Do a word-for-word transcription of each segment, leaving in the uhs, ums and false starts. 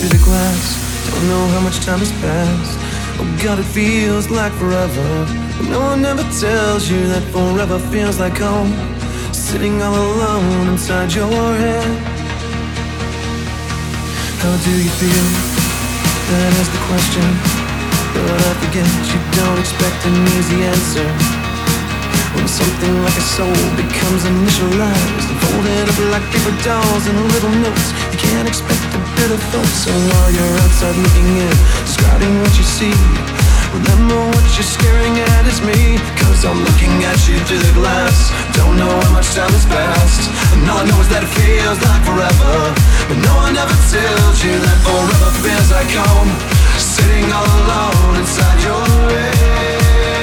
the glass, don't know how much time has passed. Oh God, it feels like forever, but no one ever tells you that forever feels like home. Sitting all alone inside your head. How do you feel? That is the question. But I forget you don't expect an easy answer. When something like a soul becomes initialized and folded up like paper dolls and little notes, you can't expect a bit of thought. So while you're outside looking in, describing what you see, remember what you're staring at is me. Cause I'm looking at you through the glass. Don't know how much time has passed, and all I know is that it feels like forever. But no one ever tells you that forever feels like home. Sitting all alone inside your head.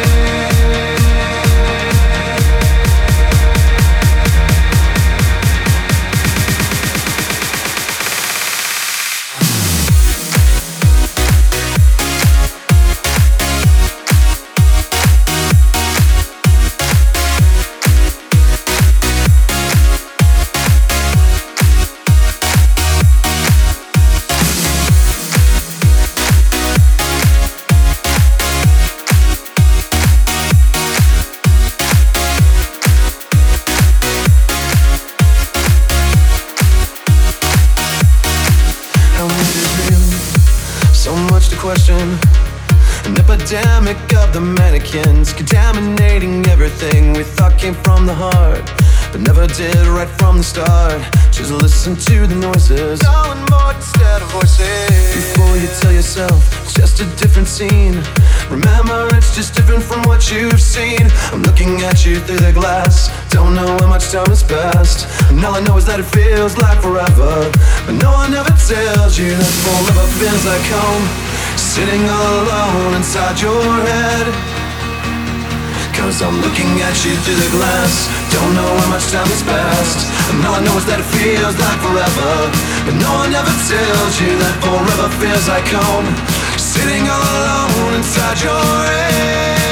Question. An epidemic of the mannequins, contaminating everything we thought came from the heart, but never did right from the start. Just listen to the noises, knowing more instead of voices. Before you tell yourself it's just a different scene, remember it's just different from what you've seen. I'm looking at you through the glass, don't know how much time has passed, and all I know is that it feels like forever. But no one ever tells you that forever feels like home. Sitting all alone inside your head. Cause I'm looking at you through the glass, don't know how much time has passed, and all I know is that it feels like forever. But no one ever tells you that forever feels like home. Sitting all alone inside your head.